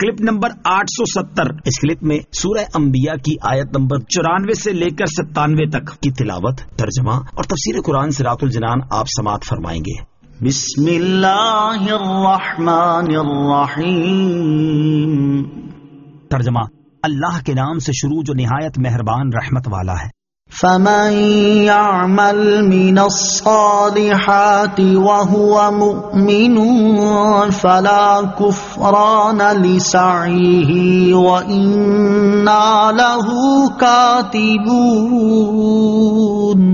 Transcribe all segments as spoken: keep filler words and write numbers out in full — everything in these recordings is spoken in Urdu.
کلپ نمبر آٹھ سو ستر. اس کلپ میں سورہ انبیاء کی آیت نمبر چورانوے سے لے کر ستانوے تک کی تلاوت، ترجمہ اور تفسیر قرآن صراط الجنان آپ سماعت فرمائیں گے. بسم اللہ الرحمن الرحیم. ترجمہ: اللہ کے نام سے شروع جو نہایت مہربان رحمت والا ہے. فمن يعمل من الصالحات وهو مؤمن فلا كفران لسعيه وإنا له كاتبون.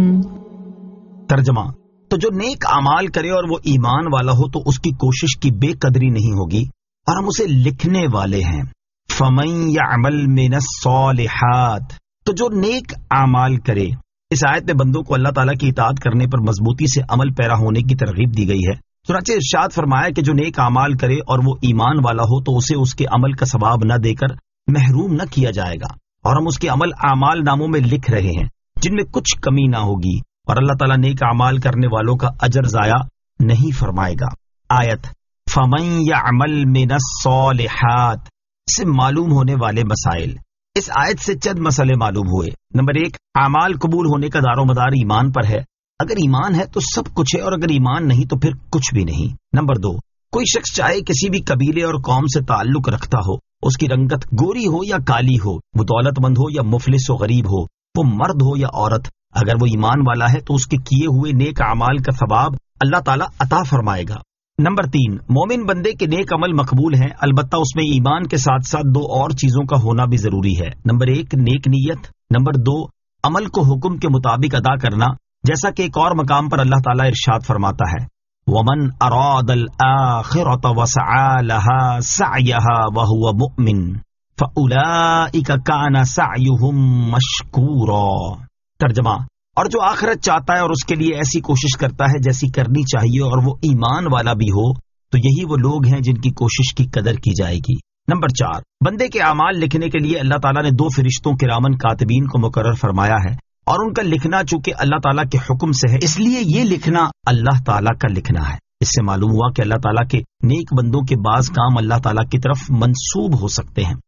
ترجمہ: تو جو نیک اعمال کرے اور وہ ایمان والا ہو تو اس کی کوشش کی بے قدری نہیں ہوگی اور ہم اسے لکھنے والے ہیں. فمن يعمل من الصالحات، تو جو نیک اعمال کرے. اس آیت میں بندوں کو اللہ تعالیٰ کی اطاعت کرنے پر مضبوطی سے عمل پیرا ہونے کی ترغیب دی گئی ہے. چنانچہ ارشاد فرمایا کہ جو نیک اعمال کرے اور وہ ایمان والا ہو تو اسے اس کے عمل کا ثواب نہ دے کر محروم نہ کیا جائے گا، اور ہم اس کے عمل اعمال ناموں میں لکھ رہے ہیں جن میں کچھ کمی نہ ہوگی، اور اللہ تعالیٰ نیک اعمال کرنے والوں کا اجر ضائع نہیں فرمائے گا. آیت فمن یعمل من الصالحات سے معلوم ہونے والے مسائل. اس آیت سے چند مسئلے معلوم ہوئے. نمبر ایک، اعمال قبول ہونے کا دار و مدار ایمان پر ہے. اگر ایمان ہے تو سب کچھ ہے، اور اگر ایمان نہیں تو پھر کچھ بھی نہیں. نمبر دو، کوئی شخص چاہے کسی بھی قبیلے اور قوم سے تعلق رکھتا ہو، اس کی رنگت گوری ہو یا کالی ہو، وہ دولت مند ہو یا مفلس و غریب ہو، وہ مرد ہو یا عورت، اگر وہ ایمان والا ہے تو اس کے کیے ہوئے نیک اعمال کا ثواب اللہ تعالیٰ عطا فرمائے گا. نمبر تین، مومن بندے کے نیک عمل مقبول ہیں، البتہ اس میں ایمان کے ساتھ ساتھ دو اور چیزوں کا ہونا بھی ضروری ہے. نمبر ایک، نیک نیت. نمبر دو، عمل کو حکم کے مطابق ادا کرنا، جیسا کہ ایک اور مقام پر اللہ تعالیٰ ارشاد فرماتا ہے وَمَنْ أَرَادَ الْآخِرَةَ وَسَعَى لَهَا سَعْيَهَا وَهُوَ مُؤْمِنٌ فَأُولَئِكَ كَانَ سَعْيُهُمْ مَشْكُورًا. ترجمہ: اور جو آخرت چاہتا ہے اور اس کے لیے ایسی کوشش کرتا ہے جیسی کرنی چاہیے اور وہ ایمان والا بھی ہو، تو یہی وہ لوگ ہیں جن کی کوشش کی قدر کی جائے گی. نمبر چار، بندے کے اعمال لکھنے کے لیے اللہ تعالیٰ نے دو فرشتوں کرامن کاتبین کو مقرر فرمایا ہے، اور ان کا لکھنا چونکہ اللہ تعالیٰ کے حکم سے ہے، اس لیے یہ لکھنا اللہ تعالیٰ کا لکھنا ہے. اس سے معلوم ہوا کہ اللہ تعالیٰ کے نیک بندوں کے بعض کام اللہ تعالیٰ کی طرف منسوب ہو سکتے ہیں.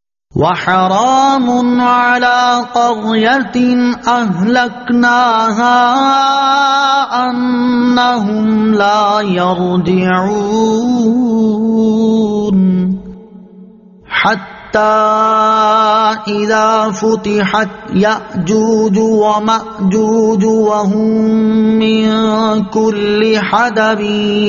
وحرام على قرية أهلكناها أنهم لا يرجعون حتى إذا فتحت يأجوج ومأجوج وهم من كل حدب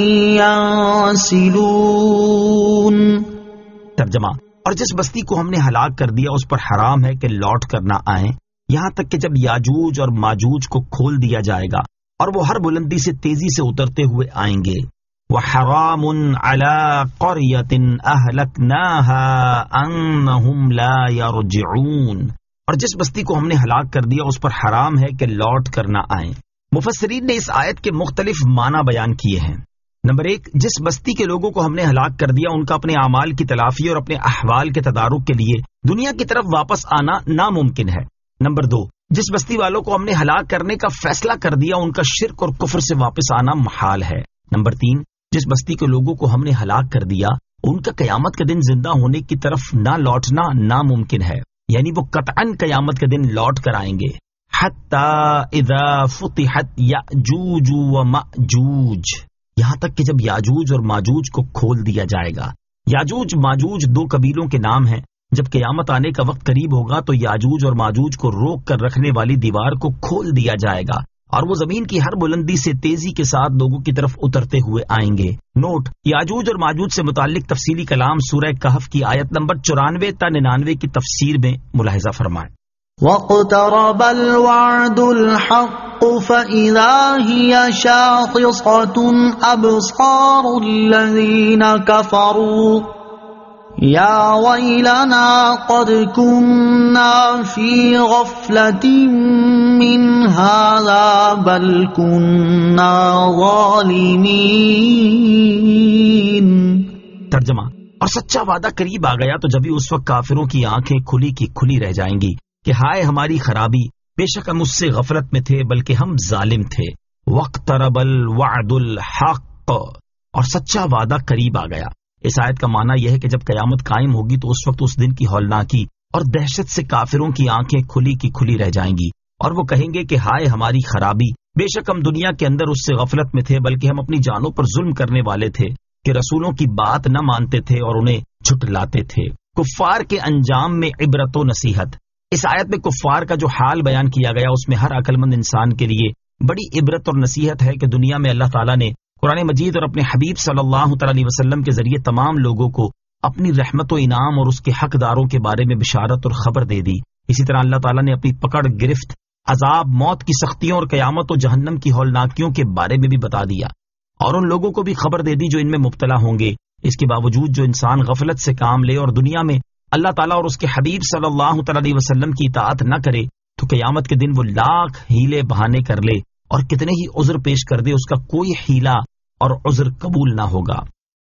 ينسلون. ترجمہ: اور جس بستی کو ہم نے ہلاک کر دیا اس پر حرام ہے کہ لوٹ کر نہ آئیں یہاں تک کہ جب یاجوج اور ماجوج کو کھول دیا جائے گا اور وہ ہر بلندی سے تیزی سے اترتے ہوئے آئیں گے. وَحَرَامٌ عَلَىٰ قَرْيَةٍ أَهْلَكْنَاهَا أَنَّهُمْ لَا يَرْجِعُونَ. اور جس بستی کو ہم نے ہلاک کر دیا اس پر حرام ہے کہ لوٹ کر نہ آئیں. مفسرین نے اس آیت کے مختلف معنی بیان کیے ہیں. نمبر ایک، جس بستی کے لوگوں کو ہم نے ہلاک کر دیا ان کا اپنے اعمال کی تلافی اور اپنے احوال کے تدارک کے لیے دنیا کی طرف واپس آنا ناممکن ہے. نمبر دو، جس بستی والوں کو ہم نے ہلاک کرنے کا فیصلہ کر دیا ان کا شرک اور کفر سے واپس آنا محال ہے. نمبر تین، جس بستی کے لوگوں کو ہم نے ہلاک کر دیا ان کا قیامت کے دن زندہ ہونے کی طرف نہ لوٹنا ناممکن ہے، یعنی وہ قطعاً قیامت کے دن لوٹ کر آئیں گے. حتی اذا فتحت یأجوج ومأجوج، یہاں تک کہ جب یاجوج اور ماجوج کو کھول دیا جائے گا. یاجوج ماجوج دو قبیلوں کے نام ہیں. جب قیامت آنے کا وقت قریب ہوگا تو یاجوج اور ماجوج کو روک کر رکھنے والی دیوار کو کھول دیا جائے گا اور وہ زمین کی ہر بلندی سے تیزی کے ساتھ لوگوں کی طرف اترتے ہوئے آئیں گے. نوٹ: یاجوج اور ماجوج سے متعلق تفصیلی کلام سورہ کہف کی آیت نمبر چورانوے تا ننانوے کی تفسیر میں ملاحظہ فرمائیں. وَاقْتَرَبَ الْوَعْدُ الْحَقُّ فَإِذَا هِيَ شَاخِصَةٌ أَبْصَارُ الَّذِينَ كَفَرُوا يَا وَيْلَنَا قَدْ كُنَّا فِي غَفْلَةٍ مِّنْ هَذَا بَلْ كُنَّا ظَالِمِينَ. ترجمہ: اور سچا وعدہ قریب آ گیا تو جبھی اس وقت کافروں کی آنکھیں کھلی کی کھلی رہ جائیں گی کہ ہائے ہماری خرابی، بے شک ہم اس سے غفلت میں تھے بلکہ ہم ظالم تھے. وَاقْتَرَبَ الْوَعْدُ الْحَقُّ، اور سچا وعدہ قریب آ گیا. اس آیت کا معنی یہ ہے کہ جب قیامت قائم ہوگی تو اس وقت اس دن کی ہولناکی اور دہشت سے کافروں کی آنکھیں کھلی کی کھلی رہ جائیں گی، اور وہ کہیں گے کہ ہائے ہماری خرابی، بے شک ہم دنیا کے اندر اس سے غفلت میں تھے، بلکہ ہم اپنی جانوں پر ظلم کرنے والے تھے کہ رسولوں کی بات نہ مانتے تھے اور انہیں جھٹلاتے تھے۔ کفار کے انجام میں عبرت و نصیحت۔ اس آیت میں کفار کا جو حال بیان کیا گیا اس میں ہر عقل مند انسان کے لیے بڑی عبرت اور نصیحت ہے کہ دنیا میں اللہ تعالیٰ نے قرآن مجید اور اپنے حبیب صلی اللہ تعالی علیہ وسلم کے ذریعے تمام لوگوں کو اپنی رحمت و انعام اور اس کے حقداروں کے بارے میں بشارت اور خبر دے دی۔ اسی طرح اللہ تعالیٰ نے اپنی پکڑ، گرفت، عذاب، موت کی سختیوں اور قیامت و جہنم کی ہولناکیوں کے بارے میں بھی بتا دیا، اور ان لوگوں کو بھی خبر دے دی جو ان میں مبتلا ہوں گے۔ اس کے باوجود جو انسان غفلت سے کام لے اور دنیا میں اللہ تعالیٰ اور اس کے حبیب صلی اللہ تعالی علیہ وسلم کی اطاعت نہ کرے تو قیامت کے دن وہ لاکھ ہیلے بہانے کر لے اور کتنے ہی عذر پیش کر دے، اس کا کوئی ہیلا اور عذر قبول نہ ہوگا۔